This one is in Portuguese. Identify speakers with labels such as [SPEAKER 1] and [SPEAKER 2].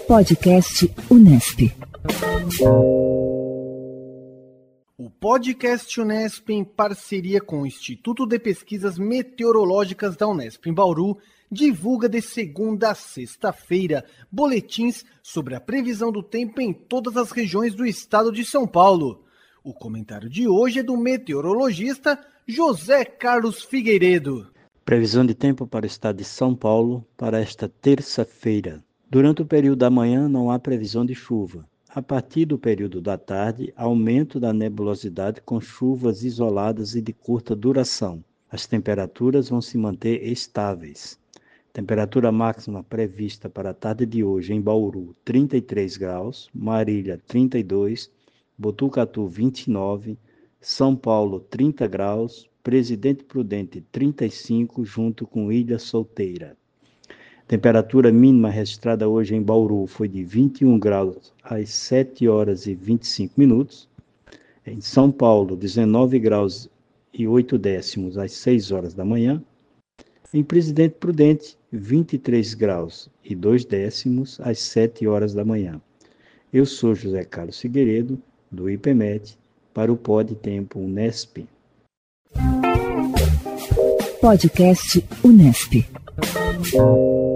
[SPEAKER 1] Podcast Unesp.
[SPEAKER 2] O Podcast Unesp, em parceria com o Instituto de Pesquisas Meteorológicas da Unesp em Bauru, divulga de segunda a sexta-feira boletins sobre a previsão do tempo em todas as regiões do estado de São Paulo. O comentário de hoje é do meteorologista José Carlos Figueiredo.
[SPEAKER 3] Previsão de tempo para o estado de São Paulo para esta terça-feira. Durante o período da manhã não há previsão de chuva. A partir do período da tarde, aumento da nebulosidade com chuvas isoladas e de curta duração. As temperaturas vão se manter estáveis. Temperatura máxima prevista para a tarde de hoje em Bauru, 33 graus, Marília, 32, Botucatu, 29, São Paulo, 30 graus, Presidente Prudente, 35, junto com Ilha Solteira. Temperatura mínima registrada hoje em Bauru foi de 21 graus às 7 horas e 25 minutos. Em São Paulo, 19 graus e 8 décimos às 6 horas da manhã. Em Presidente Prudente, 23 graus e 2 décimos às 7 horas da manhã. Eu sou José Carlos Figueiredo, do IPMET, para o Pod Tempo Unesp.
[SPEAKER 1] Podcast Unesp.